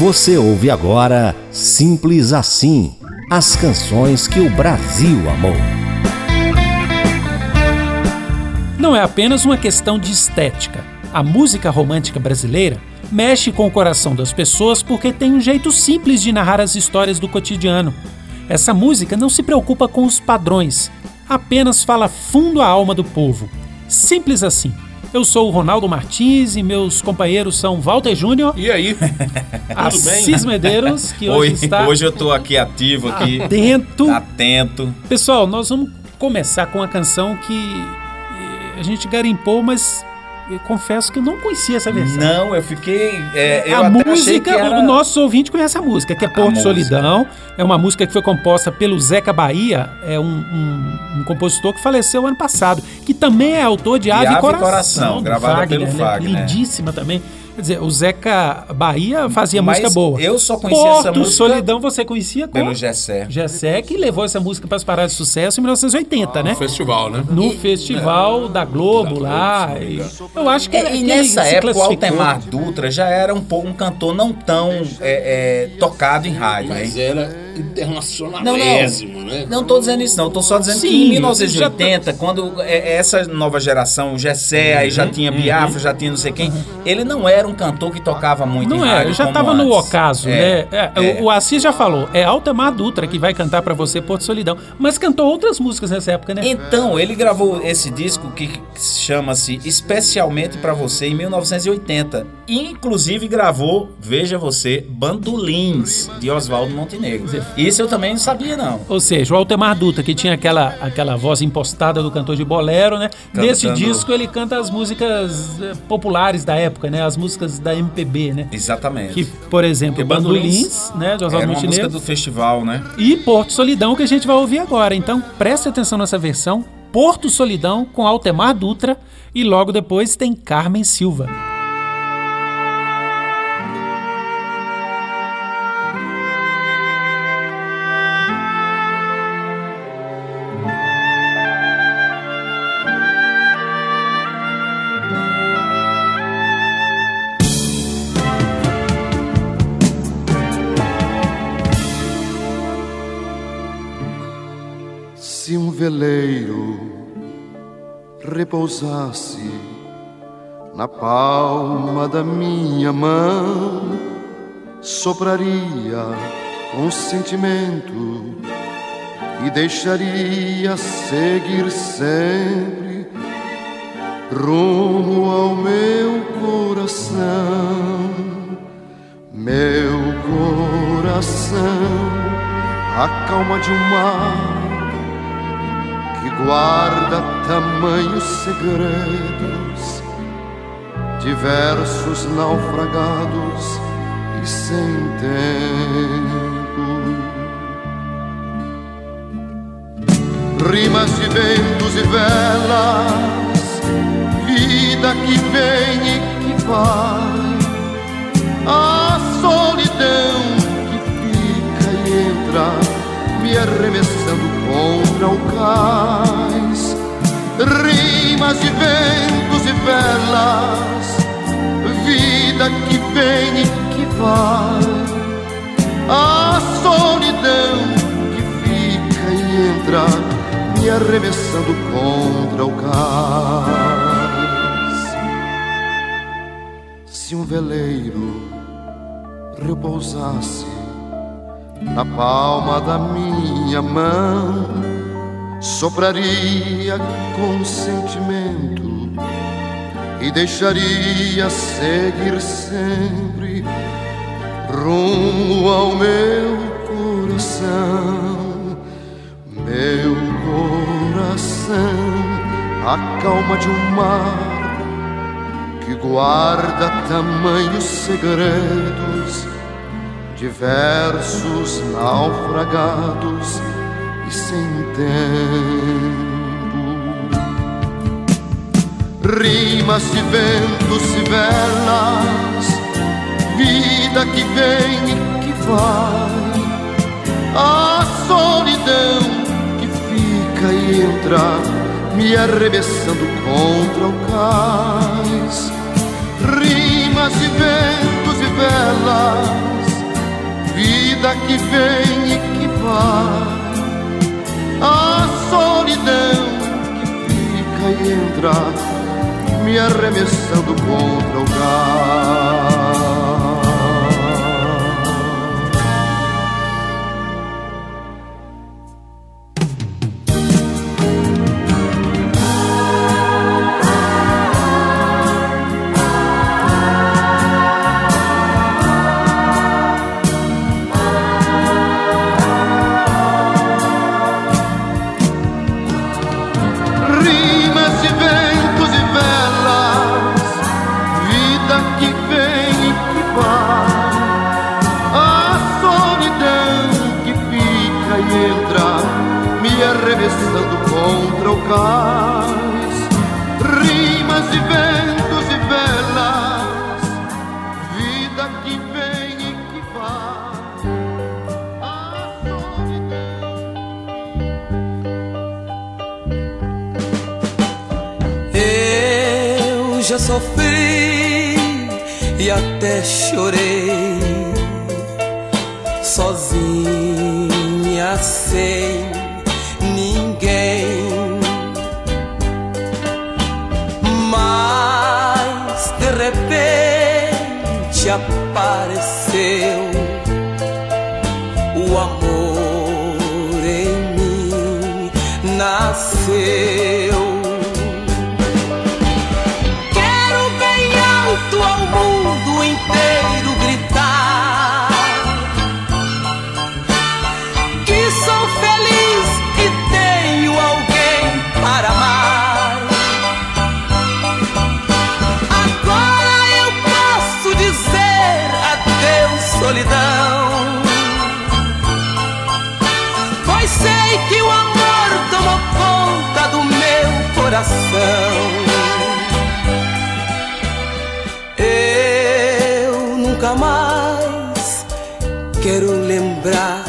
Você ouve agora Simples Assim, as canções que o Brasil amou. Não é apenas uma questão de estética. A música romântica brasileira mexe com o coração das pessoas porque tem um jeito simples de narrar as histórias do cotidiano. Essa música não se preocupa com os padrões, apenas fala fundo à alma do povo. Simples assim. Eu sou o Ronaldo Martins e meus companheiros são Walter Júnior. E aí? Assis Medeiros, que hoje está... Hoje eu tô aqui ativo, aqui. Atento. Pessoal, nós vamos começar com uma canção que a gente garimpou, mas eu confesso que eu não conhecia essa versão. Não, eu fiquei... a música, o nosso ouvinte conhece a música, que é Porto Solidão. É uma música que foi composta pelo Zeca Bahia, é um compositor que faleceu ano passado, que também é autor de Ave e Coração, gravada pelo Fagner. Lindíssima também. Quer dizer, o Zeca Bahia fazia música boa. Eu só conhecia essa música... Porto Solidão você conhecia pelo Gessé. Gessé, que levou essa música para as paradas de sucesso em 1980, né? No festival, né? No festival da Globo lá. Eu acho que E nessa época o Altemar Dutra já era um cantor não tão tocado em rádio. Mas hein? era internacionalésimo, né? Não tô dizendo isso não, eu tô só dizendo que em 1980, quando essa nova geração, o Gessé, aí já tinha Biafra, já tinha não sei quem, ele não era um cantor que tocava muito em rádio. Não, já estava no ocaso, né? O Assis já falou, é Altemar Dutra que vai cantar pra você Porto Solidão, mas cantou outras músicas nessa época, né? Então, ele gravou esse disco que chama-se Especialmente Pra Você em 1980. Inclusive gravou, veja você, Bandolins, de Oswaldo Montenegro. Isso eu também não sabia, não. Ou seja, o Altemar Dutra, que tinha aquela voz impostada do cantor de bolero, né? Nesse disco ele canta as músicas populares da época, né? As músicas da MPB, né? Exatamente. Que, por exemplo, Bandolins, né? De Oswaldo Montenegro. Era uma música do festival, né? E Porto Solidão, que a gente vai ouvir agora. Então, preste atenção nessa versão. Porto Solidão, com Altemar Dutra. E logo depois tem Carmen Silva. Se um veleiro repousasse na palma da minha mão, sopraria com sentimento e deixaria seguir sempre rumo ao meu coração. Meu coração, a calma de um mar que guarda tamanhos segredos, diversos naufragados e sem tempo. Rimas de ventos e velas, vida que vem e que vai, a solidão que fica e entra, me arremessando contra o cais. Rimas de ventos e velas, vida que vem e que vai, a solidão que fica e entra, me arremessando contra o cais. Se um veleiro repousasse na palma da minha mão, sopraria com sentimento e deixaria seguir sempre rumo ao meu coração. Meu coração, a calma de um mar que guarda tamanhos segredos, diversos naufragados e sem tempo. Rimas de ventos e velas, vida que vem e que vai, a solidão que fica e entra, me arremessando contra o cais. Rimas de ventos e velas, vida que vem e que vai, a solidão que fica e entra, me arremessando contra o gás. Arremessando contra o cais, rimas e ventos e velas, vida que vem e que vai, a solidão. Eu já sofri e até chorei, sozinha sem ninguém, mas de repente apareceu o amor em mim, nasceu. Quero bem alto ao mundo inteiro gritar que sou feliz e tenho alguém para amar. Agora eu posso dizer adeus, solidão, pois sei que o amor tomou conta do meu coração. Eu nunca mais quero lembrar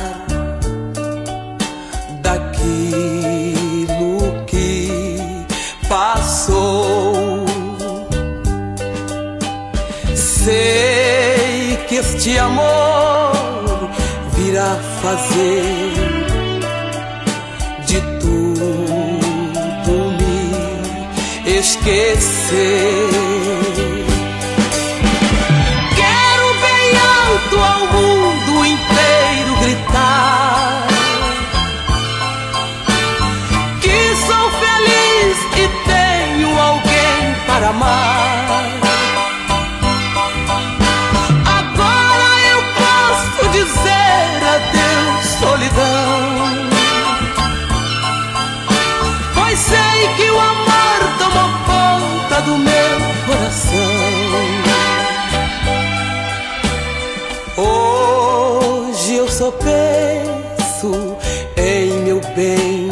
daquilo que passou. Sei que este amor virá fazer de tudo me esquecer. Quero bem alto ao mundo inteiro gritar que sou feliz e tenho alguém para amar. Agora eu posso dizer adeus, solidão, pois sei que o amor tomou conta do meu coração. Hoje eu só penso em meu bem,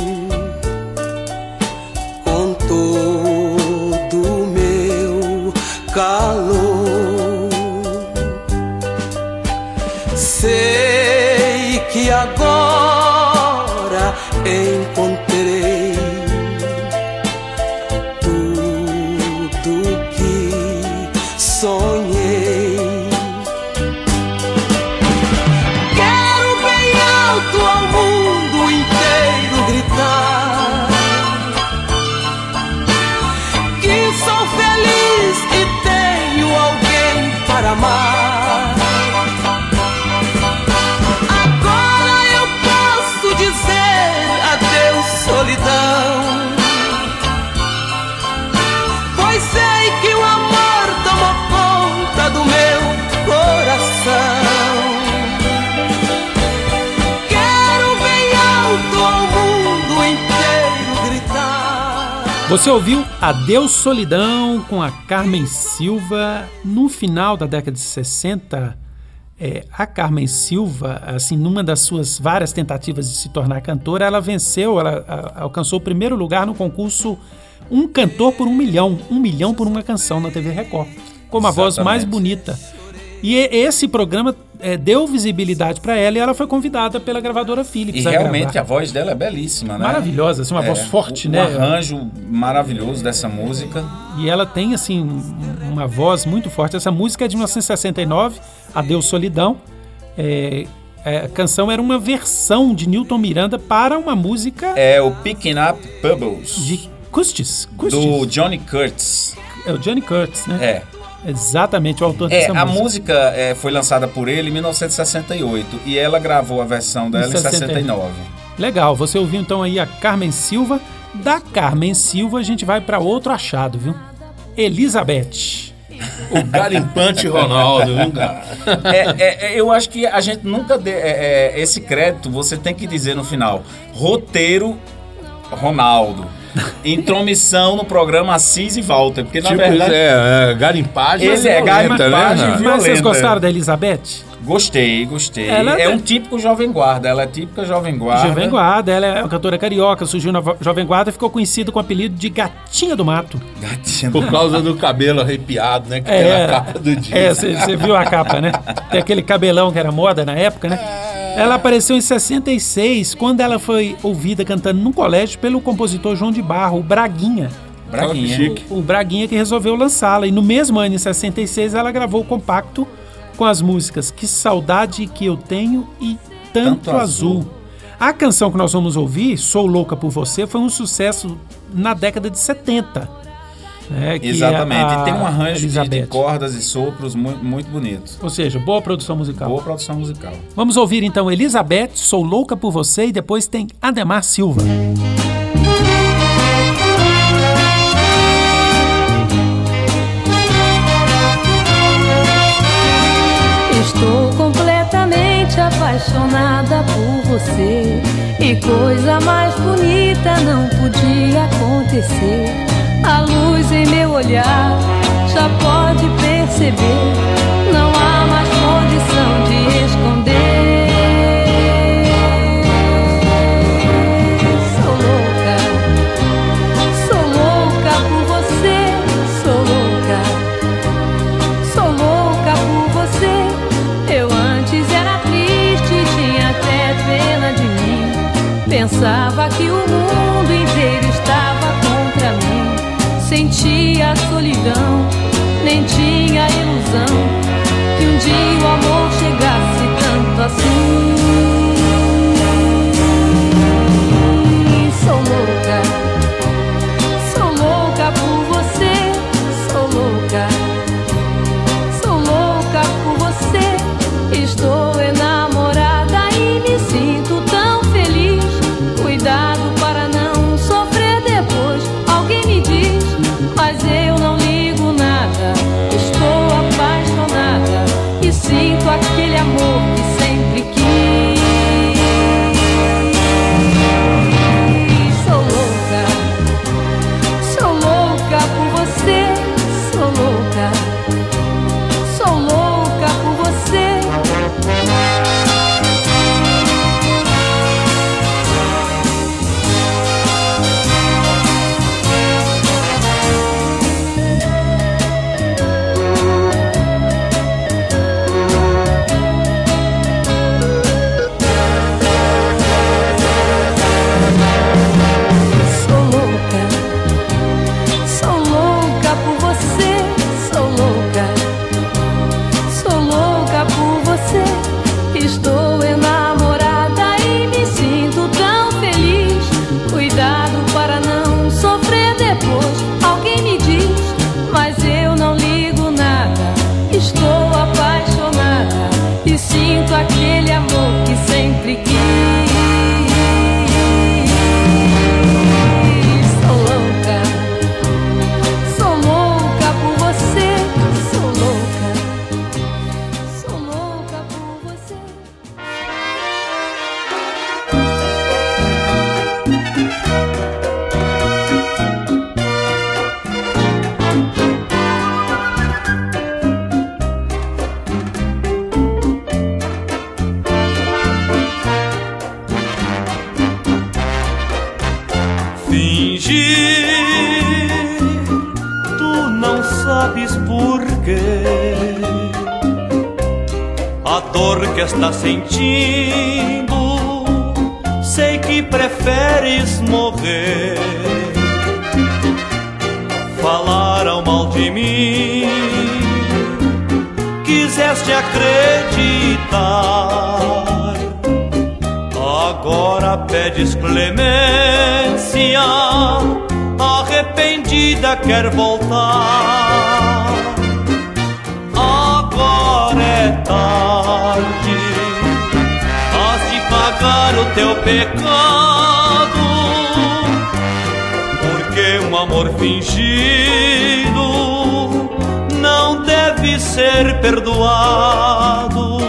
com todo o meu calor. Sei que agora encontrei tudo que sonhei. Quero bem alto ao mundo inteiro gritar que sou feliz e tenho alguém para amar. Agora eu posso dizer adeus, solidão, pois sei que o amor tomou conta do meu coração. Quero bem alto ao mundo inteiro gritar. Você ouviu Adeus Solidão com a Carmen Silva. No final da década de 60, a Carmen Silva, assim, numa das suas várias tentativas de se tornar cantora, ela venceu, ela alcançou o primeiro lugar no concurso Um Cantor por 1 Milhão, 1 milhão por uma canção na TV Record, com uma voz mais bonita. E esse programa deu visibilidade para ela e ela foi convidada pela gravadora Philips. E realmente a voz dela é belíssima, né? Maravilhosa, assim, uma voz forte, né? Um arranjo maravilhoso dessa música. E ela tem, assim, uma voz muito forte. Essa música é de 1969, Adeus Solidão. A canção era uma versão de Newton Miranda para uma música É o Picking Up Pebbles, de Custis. do Johnny Curtis. É o Johnny Curtis, né? É. Exatamente, o autor dessa A música. música foi lançada por ele em 1968 e ela gravou a versão dela em 69. Legal, você ouviu então aí a Carmen Silva. Da Carmen Silva a gente vai para outro achado, viu? Elizabeth. O garimpante Ronaldo, viu, cara? Eu acho que a gente nunca dê esse crédito, você tem que dizer no final. Roteiro Ronaldo. Intromissão no programa Assis e Walter. Porque na verdade. Garimpagem. Esse é garimpagem né? violenta. Mas vocês gostaram da Elizabeth? Gostei. Ela é um típico Jovem Guarda. Ela é típica Jovem Guarda. Jovem Guarda, ela é uma cantora carioca, surgiu na Jovem Guarda e ficou conhecida com o apelido de Gatinha do Mato. Gatinha. Por causa do cabelo arrepiado, né? Que tem na capa do disco. Você viu a capa, né? Tem aquele cabelão que era moda na época, né? Ela apareceu em 66, quando ela foi ouvida cantando num colégio pelo compositor João de Barro, o Braguinha. Braguinha. Chique. O Braguinha que resolveu lançá-la. E no mesmo ano, em 66, ela gravou o compacto com as músicas Que Saudade Que Eu Tenho e Tanto Azul. A canção que nós vamos ouvir, Sou Louca Por Você, foi um sucesso na década de 70. Né, Exatamente. E tem um arranjo de Elizabeth. cordas e sopros muito bonito. Ou seja, boa produção musical. Boa produção musical. Vamos ouvir então Elizabeth, Sou Louca Por Você, e depois tem Ademar Silva. Estou completamente apaixonada por você, e coisa mais bonita não podia acontecer. A luz em meu olhar já pode perceber, não há mais condição de esconder. Sou louca por você, sou louca por você. Eu antes era triste, tinha até pena de mim, pensava que o mundo inteiro estava contra mim. Sentia a solidão, nem tinha ilusão que um dia o amor chegasse tanto assim. Sou louca por você, sou louca por você. Estou enamorada e me sinto tão feliz. Cuidado para não sofrer depois. Alguém me diz, mas eu não ligo nada. Estou apaixonada e sinto aquele amor que sempre quis. Sou louca por você, sou louca por você. Estou enamorada e me sinto tão feliz. Cuidado para não sofrer depois. Alguém me diz, mas eu não ligo nada. Estou apaixonada e sinto aquele amor que sempre quis. Sou louca por você, sou louca por você. Fingir, tu não sabes por quê. A dor que estás sentindo, sei que preferes morrer. Falaram mal de mim, quiseste acreditar Agora pedes clemência, arrependida quer voltar. Agora é tarde, has de pagar o teu pecado, porque um amor fingido não deve ser perdoado.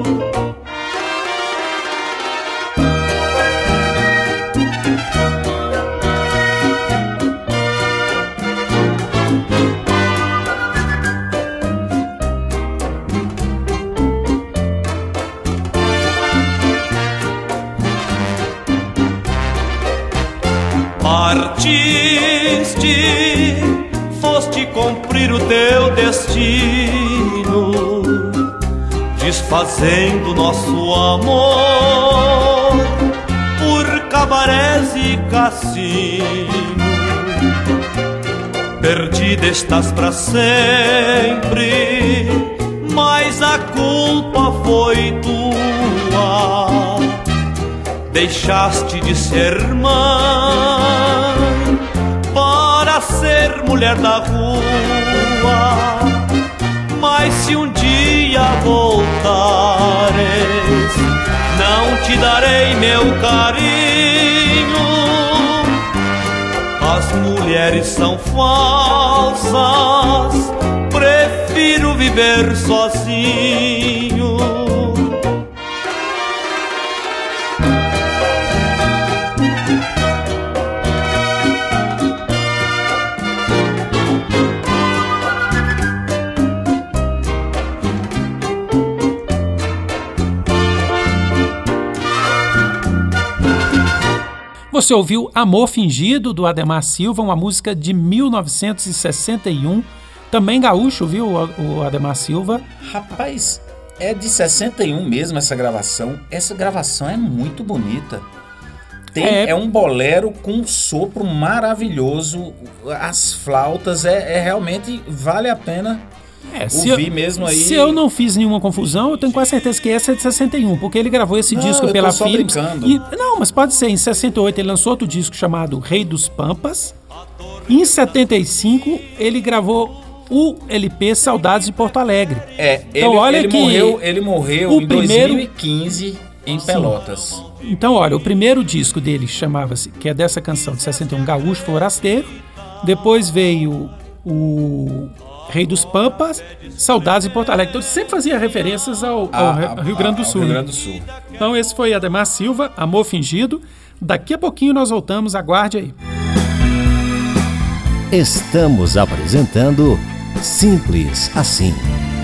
Partiste, foste cumprir o teu destino, desfazendo nosso amor por cabarés e cassino. Perdida estás pra sempre, mas a culpa foi tua. Deixaste de ser mãe para ser mulher da rua. Mas se um dia voltares, não te darei meu carinho. As mulheres são falsas, prefiro viver sozinho. Você ouviu Amor Fingido, do Adhemar Silva, uma música de 1961, também gaúcho, viu, o Adhemar Silva? Rapaz, é de 61 mesmo essa gravação. Essa gravação é muito bonita. É um bolero com um sopro maravilhoso, as flautas, realmente vale a pena ouvir mesmo aí. Se eu não fiz nenhuma confusão, eu tenho quase certeza que essa é de 61, porque ele gravou esse disco pela Philips. Não, mas pode ser, em 68 ele lançou outro disco chamado Rei dos Pampas. Em 75 ele gravou o LP Saudades de Porto Alegre. Então, ele morreu em 2015 em Pelotas. Então, olha, o primeiro disco dele chamava-se, que é dessa canção de 61, Gaúcho Forasteiro. Depois veio o Rei dos Pampas, Saudades de Porto Alegre. Então, ele sempre fazia referências ao Rio Grande do Sul. Rio Grande do Sul. Então, esse foi Adhemar Silva, Amor Fingido. Daqui a pouquinho nós voltamos, aguarde aí. Estamos apresentando Simples Assim.